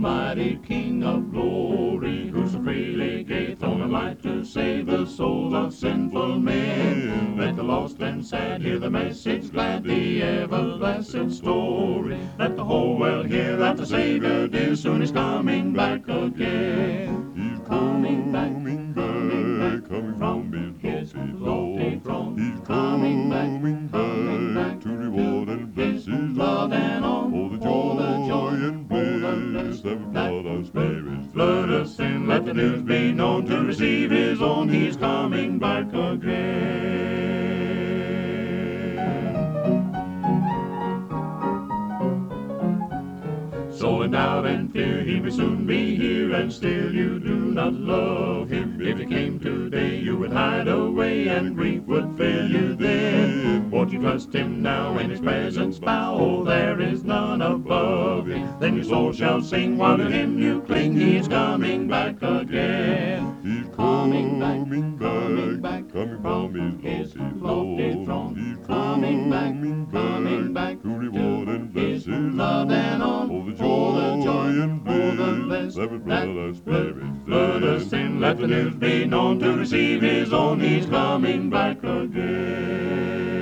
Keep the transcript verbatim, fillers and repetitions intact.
mighty King of glory, who so freely gave throne and light to save the souls of sinful men. Let the lost and sad hear the message glad, the ever-blessed story. Let the whole world hear that the Savior dear soon is coming back again. He's coming back, coming back, coming from his lofty throne. He's coming back, coming back to reward and bless his love and on. Oh, the joy and bliss that we brought us spirits. Let us sing, let the news be known to receive his own. He's coming back again. So in doubt and fear he may soon be here, and still you do not love him. If he came today you would hide away, and grief would fill you then. Won't you trust him now in his presence bow? Oh, there is none above him. Then your soul shall sing while to him you cling. He is coming back again. He's coming back, coming back, coming from his lofty throne. He's coming back, coming back to reward and bless his love and on. Oh, the joy and bliss that would brought our spirits. Let us sing, let the news be known to receive his own. He's coming back again.